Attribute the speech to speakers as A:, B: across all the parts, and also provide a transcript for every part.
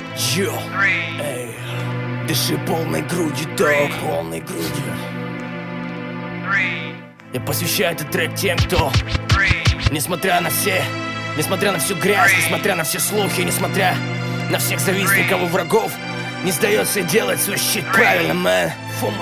A: Йо, эй, дыши полной грудью, дог, полной грудью. Я посвящаю этот трек тем, кто, несмотря на всю грязь, несмотря на все слухи, несмотря на всех завистников и врагов, не сдается и делает свой щит правильно, мэн.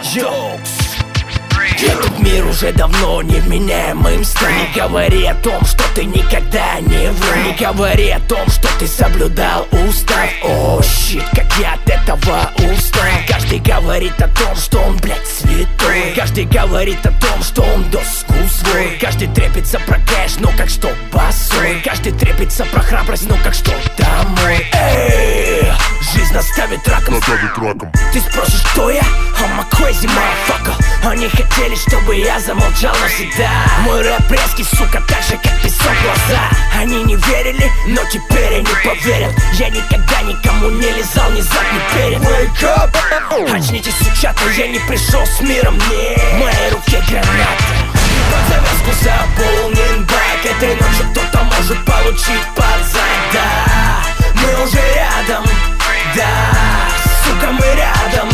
A: Этот мир уже давно невменяемым стал. Не говори о том, что ты никогда не врал. Не говори о том, что ты соблюдал устав. О, щит, как я от этого устал. Каждый говорит о том, что он, блядь, святой. Каждый говорит о том, что он доску свой. Каждый трепится про кэш, но как что босой. Каждый трепится про храбрость, но как что домой. Эй, жизнь наставит раком. Ты спросишь, кто я? I'm a crazy motherfucker. Они хотели, чтобы я замолчал навсегда. Мой рэп резкий, сука, так же, как песок в глаза. Они не верили, но теперь они поверят. Я никогда никому не лизал ни зад, ни перед. Wake up! Очнитесь, сучата, я не пришел с миром, нет. В моей руке граната. Под завязку заполнен бак. Этой ночью кто-то может получить под зад. Да, мы уже рядом. Да, сука, мы рядом.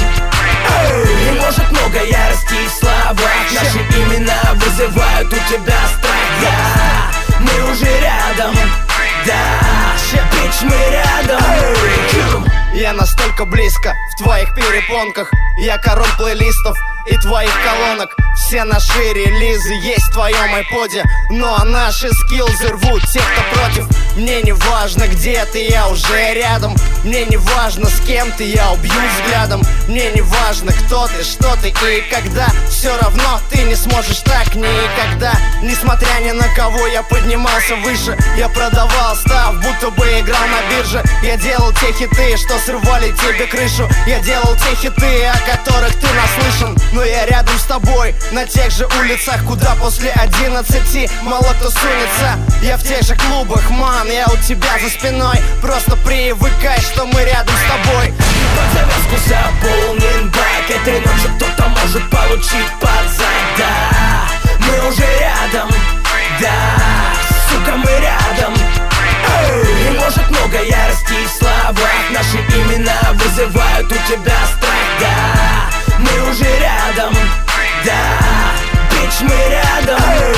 A: И может много ярости и слова. Наши имена вызывают у тебя страх. Да, мы уже рядом. Да, бич, мы рядом.
B: Я настолько близко в твоих перепонках. Я король плейлистов и твоих колонок. Все наши релизы есть в твоем айподе. Ну а наши скиллзы рвут тех, кто против. Мне не важно, где ты, я уже рядом. Мне не важно, с кем ты, я убью взглядом. Мне не важно, кто ты, что ты и когда. Все равно ты не сможешь так никогда. Несмотря ни на кого, я поднимался выше. Я продавал став, будто бы играл на бирже. Я делал те хиты, что срывали тебе крышу. Я делал те хиты, о которых ты наслышан. Но я рядом с тобой, на тех же улицах, куда после 11 мало кто сунется. Я в тех же клубах, ман, я у тебя за спиной. Просто привыкай, что мы рядом с тобой.
A: Под завязку заполнен бак. Этой ночью кто-то может получить под зад. Да, мы уже рядом. Да, сука, мы рядом. И может много ярости и слова. Наши имена вызывают у тебя страх. Да, мы уже рядом. Да, бич, мы рядом.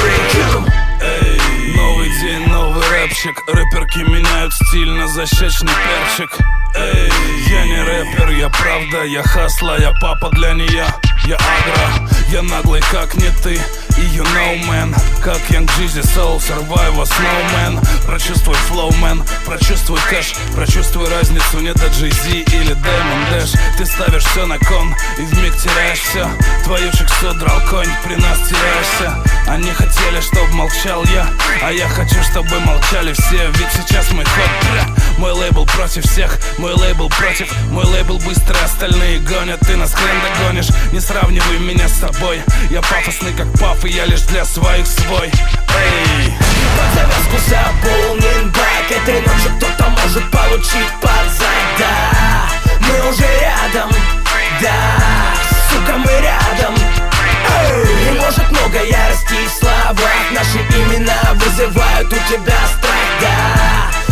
C: Эй, новый день, новый рэпчик. Рэперки меняют стиль на защечный перчик. Эй, я не рэпер, я правда, я хасла, я папа для нее. Я агро, я наглый, как не ты. И you know, man, как Young Jeezy Soul, Survivor, Snowman. Прочувствуй flow, man, прочувствуй кэш. Прочувствуй разницу, не до Jay-Z или Demon Dash. Ты ставишь все на кон и вмиг теряешь все. Твою чексу драл конь, при нас теряешься. Они хотели, чтоб молчал я, а я хочу, чтобы молчали все. Ведь сейчас мой ход, бля. Мой лейбл против всех, мой лейбл против. Мой лейбл быстро, остальные гонят. Ты нас хрен догонишь, не сравнивай меня с собой. Я пафосный как паф, и я лишь для своих свой. Эй,
A: под завязку заполнен бак. Этой ночью кто-то может получить под зад. Да, мы уже рядом. Да, сука, мы рядом. И может много ярости и слова. Наши имена вызывают у тебя страх. Да,